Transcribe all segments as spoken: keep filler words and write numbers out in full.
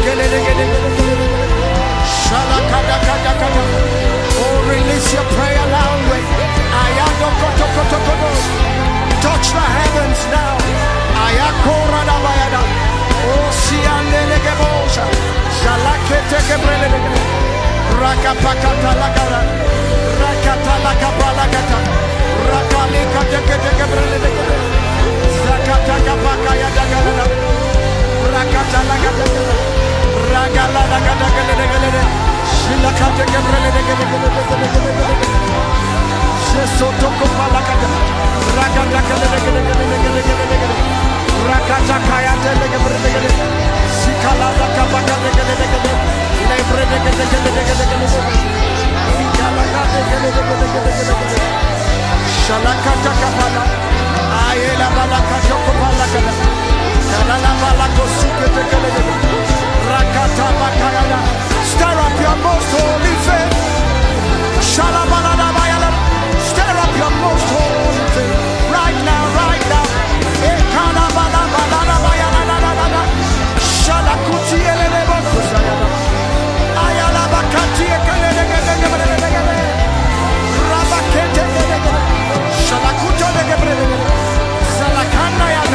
Oh, release your prayer language. Touch the heavens now. Oh, Sianelegebosha. Jalakete Rakapakata Lakara. Rakata Lakapalakata. Rakalika Degedegebrele. Zakata Kapakaya Dagalada. Rakata Lakata. Ragala Dagadagale. Shilakata Gabrele. Sotoko Palakata. Rakata Galegale. Rakata Kaya Delegale. Sikala Lakabaka Delegale. Lebre Delegale. Shalakata Kapala, Ayela Balakato Palakada, Shalala Balakosika, Rakata Bakayana. Stir up your most holy faith. Shalabalada Bayala. Stir up your most holy faith. Right now, right now. Ekana Balabala Bayana. Shalakuti Elebokusayana. Ayala Bakati Ekalene. Rabakete. Shalakuta de Gabriel, Salakana.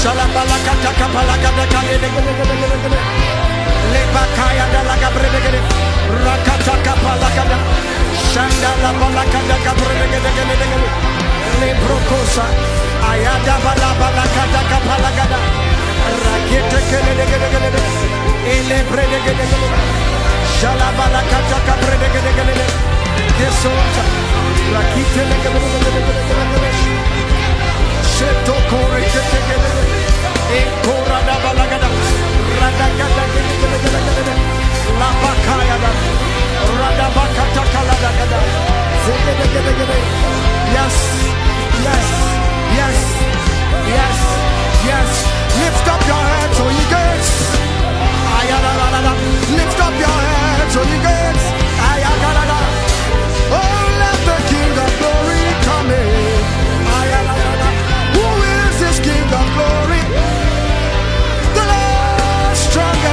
Shalabalakata kapalakata kalede lebakaya dalaga bredegede rakata kapalakada shandala balakada kabredegede lebrokosa ayada balabalakata kapalakada rakete keledegede ele bredegede shalabalakata kabredegede kesonta rakite legede seto kore ketegede e kora da balagada radagada ketegede la bakaya da radabakata kalada zegedegede. Yes, yes, yes, yes, yes. Lift up your heads, O ye gates. Ayada, lift up your heads, O ye gates. Ayada, oh, let the King of Glory come in. Ayada, who is this King of Glory? The Lord strong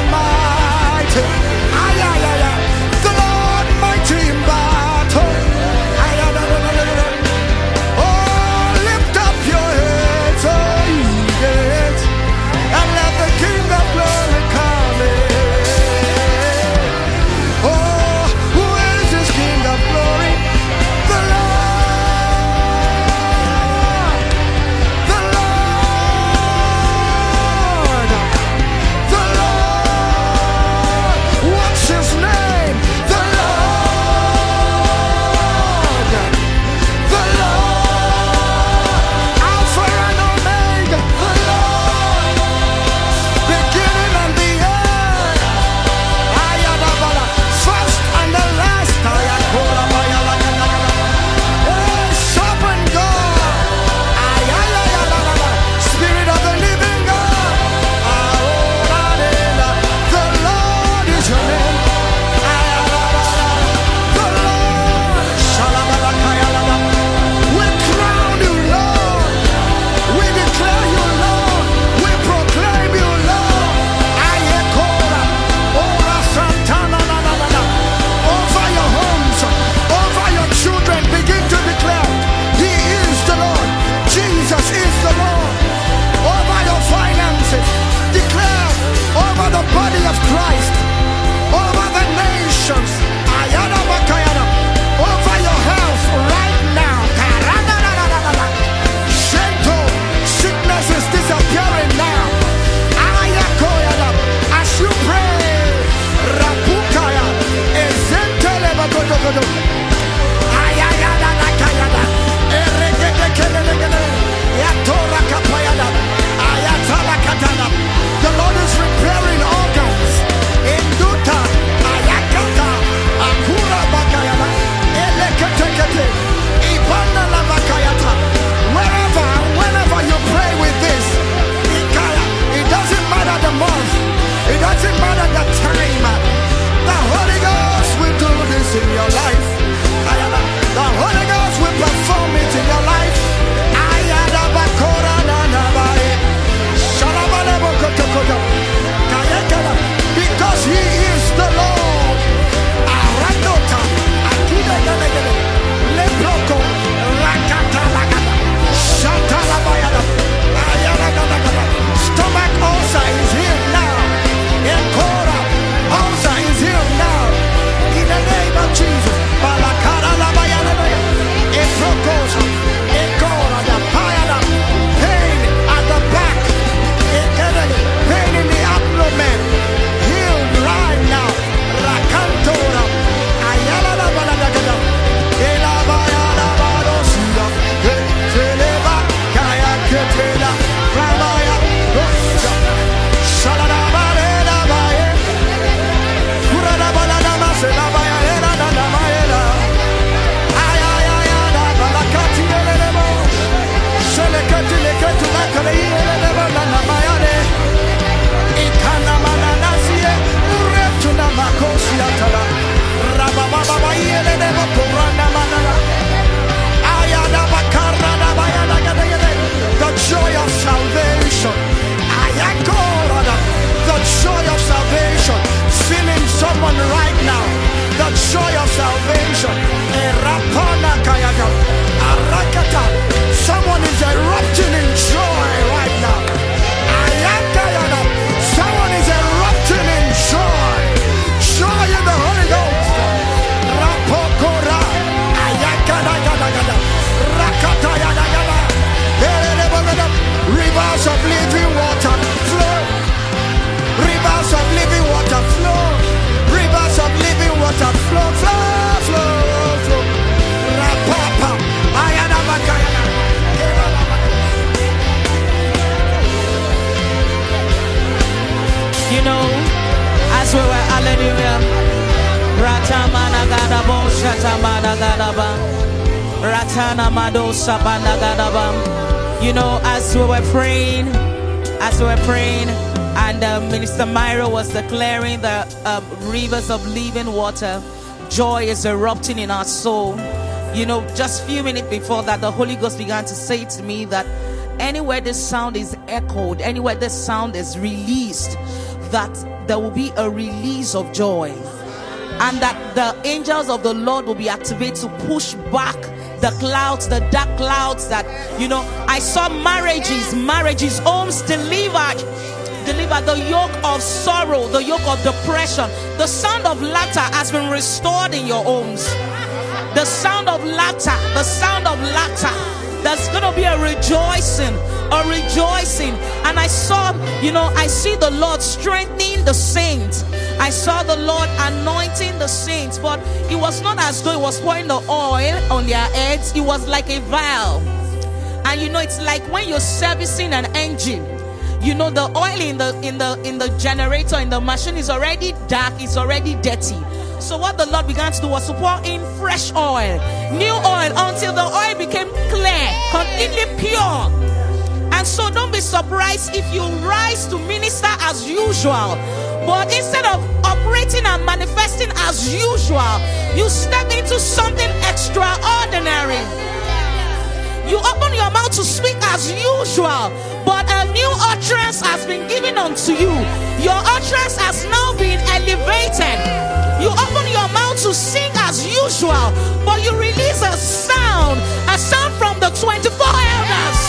As we were, hallelujah. Ratamana gadabo, shatamana gadaba. Ratana mado sabana gadaba. You know, as we were praying, as we were praying, and uh, Minister Myra was declaring the uh, rivers of living water, joy is erupting in our soul. You know, just a few minutes before that, the Holy Ghost began to say to me that anywhere this sound is echoed, anywhere this sound is released, that there will be a release of joy, and that the angels of the Lord will be activated to push back the clouds, the dark clouds that, you know, I saw marriages, marriages, homes delivered, delivered, the yoke of sorrow, the yoke of depression. The sound of laughter has been restored in your homes. The sound of laughter, the sound of laughter. There's going to be a rejoicing, a rejoicing. And I saw, you know, I see the Lord strengthening the saints. I saw the Lord anointing the saints, but it was not as though it was pouring the oil on their heads. It was like a vial. And you know, it's like when you're servicing an engine. You know, the oil in the in the in the generator, in the machine is already dark, it's already dirty. So what the Lord began to do was to pour in fresh oil, new oil, until the oil became clear, completely pure. And so don't be surprised if you rise to minister as usual, but instead of operating and manifesting as usual, you step into something extraordinary. You open your mouth to speak as usual, but a new utterance has been given unto you. Your utterance has now been elevated. You open your mouth to sing as usual, but you release a sound, a sound from the twenty-four elders.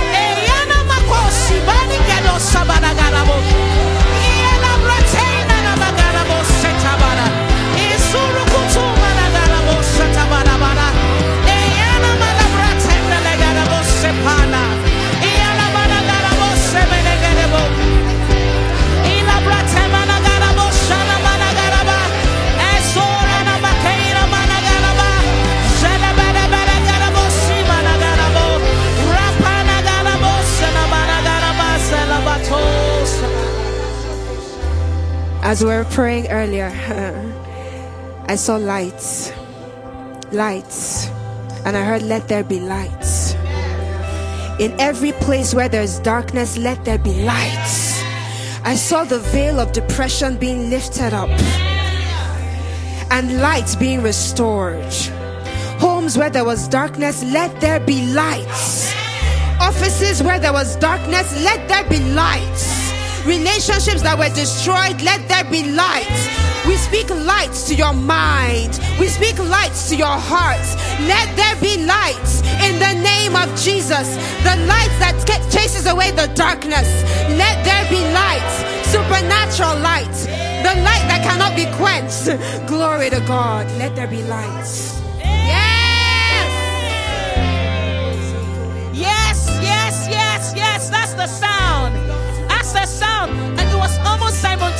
As we were praying earlier, I saw lights, lights, and I heard, let there be lights. In every place where there's darkness, let there be lights. I saw the veil of depression being lifted up and lights being restored. Homes where there was darkness, let there be lights. Offices where there was darkness, let there be lights. Relationships that were destroyed, let there be light. We speak lights to your mind. We speak lights to your heart. Let there be lights in the name of Jesus. The light that chases away the darkness. Let there be light. Supernatural light. The light that cannot be quenched. Glory to God. Let there be lights. Yes! Yes, yes, yes, yes. That's the sound. That's the sound. And it was almost simultaneous.